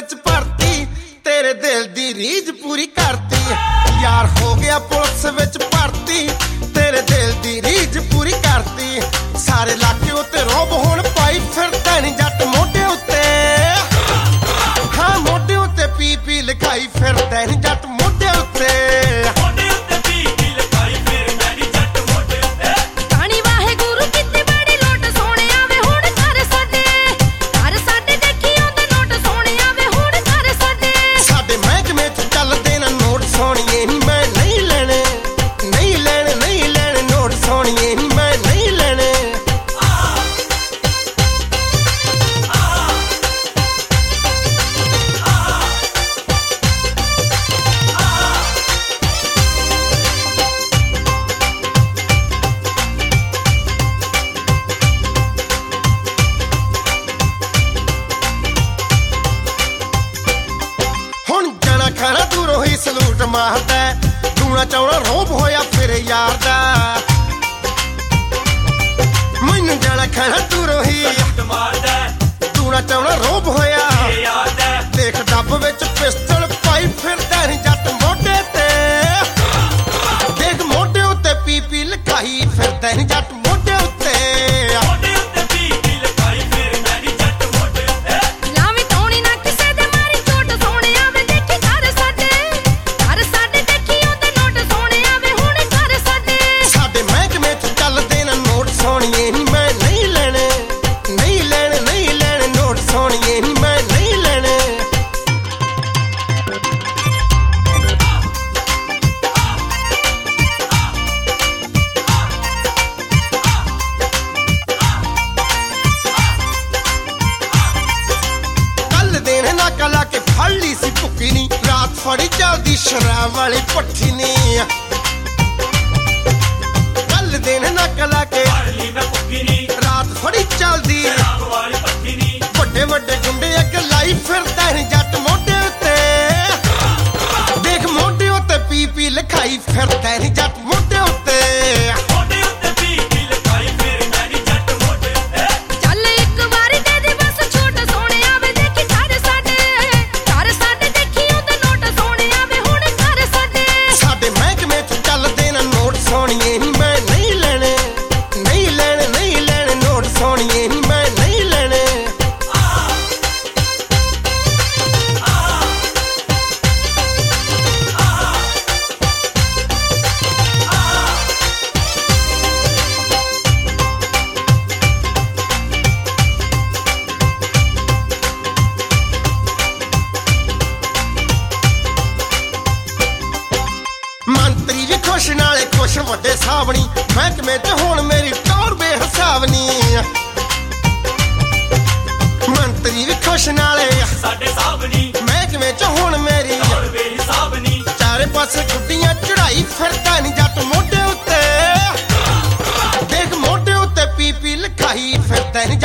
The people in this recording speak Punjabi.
ਵਿੱਚ ਭਰਤੀ, ਤੇਰੇ ਦਿਲ ਦੀ ਰੀਝ ਪੂਰੀ ਕਰਤੀ। ਯਾਰ ਹੋ ਗਿਆ ਪੁਲਿਸ ਵਿੱਚ ਭਰਤੀ, ਤੇਰੇ ਦਿਲ ਦੀ ਰੀਝ ਪੂਰੀ ਕਰਤੀ। ਸਾਰੇ ਇਲਾਕੇ ਉੱਤੇ ਰੋਬ ਹੁਣ ਪਾਈ ਫਿਰਦਾ ਨੀ ਜੱਟ ਮੋਢੇ ਉੱਤੇ, ਹਾਂ ਮੋਢੇ ਉੱਤੇ ਪੀ ਪੀ ਲਿਖਾਈ ਫਿਰਦਾ ਨੀ ਜੱਟ ਮੋਢੇ ਉੱਤੇ। ਖਾਣਾ ਦੂਰੋਂ ਹੀ ਸਲੂਟ ਮਾਰਦਾ, ਦੂਣਾ ਚੌਣਾ ਰੋਬ ਹੋਇਆ ਫਿਰ ਯਾਰ ਦਾ। ਮੈਨੂੰ ਜਾਣਾ ਖਾਣਾ ਦੂਰੋਂ ਹੀ ਮਾਰਦਾ, ਦੂਣਾ ਚੌਣਾ ਰੋਬ ਹੋਇਆ ਯਾਰ ਦਾ। ਦੇਖ ਡੱਬ ਵਿੱਚ ਪਿਸਤਲ ਪਾਈ ਫਿਰਦਾ ਨੀ ਜੱਟ ਮੋਢੇ ਤੇ, ਦੇਖ ਮੋਢੇ ਉੱਤੇ ਪੀ ਪੀ ਲਿਖਾਈ ਫਿਰਦਾ ਨੀ ਜੱਟ ਮੋਢੇ ਉੱਤੇ। ਲਾ ਕੇ ਫੜ ਲਈ ਸੀ ਭੁੱਕੀ ਨੀ, ਰਾਤ ਫੜੀ ਚੱਲਦੀ ਸ਼ਰਾਬ ਵਾਲੀ ਭੱਠੀ ਨੀ। ਕੱਲ ਦਿਨ ਨੱਕ ਲਾ ਕੇ ਫੜ ਲਈ ਮੈਂ ਭੁੱਕੀ ਨੀ, ਰਾਤ ਫੜੀ ਚੱਲਦੀ ਸ਼ਰਾਬ ਵਾਲੀ ਭੱਠੀ ਨੀ। ਵੱਡੇ ਵੱਡੇ ਗੁੰਡੇ ਅੱਗੇ ਲਾਈ ਫਿਰਦਾ ਨੀ ਜੱਟ ਮੋਢੇ ਉੱਤੇ, ਦੇਖ ਮੋਢੇ ਉੱਤੇ ਪੀ ਪੀ ਲਿਖਾਈ ਫਿਰਦਾ ਨੀ ਜੱਟ ਮੋਢੇ ਉੱਤੇ। ਮੰਤਰੀ ਵੀ ਖੁਸ਼ ਨਾਲੇ ਖੁਸ਼ ਵੱਡੇ ਸਾਹਬਣੀ, ਮਹਿਕਮੇ ਤੇ ਹੁਣ ਮੇਰੀ ਟੌਰ ਬੇਹਿਸਾਬ ਨੀ। ਮੰਤਰੀ ਵੀ ਖੁਸ਼ ਨਾਲੇ ਸਾਡੇ ਸਾਹਬਣੀ, ਮਹਿਕਮੇ ਚ ਹੁਣ ਮੇਰੀ ਟੌਰ ਬੇਹਿਸਾਬ ਨੀ। ਚਾਰੇ ਪਾਸੇ ਗੁੱਡੀਆਂ ਚੜਾਈ ਫਿਰਦਾ ਨੀ ਜੱਟ ਮੋਢੇ ਉੱਤੇ, ਦੇਖ ਮੋਢੇ ਉੱਤੇ ਪੀ ਪੀ ਲਿਖਾਈ ਫਿਰਦਾ ਨੀ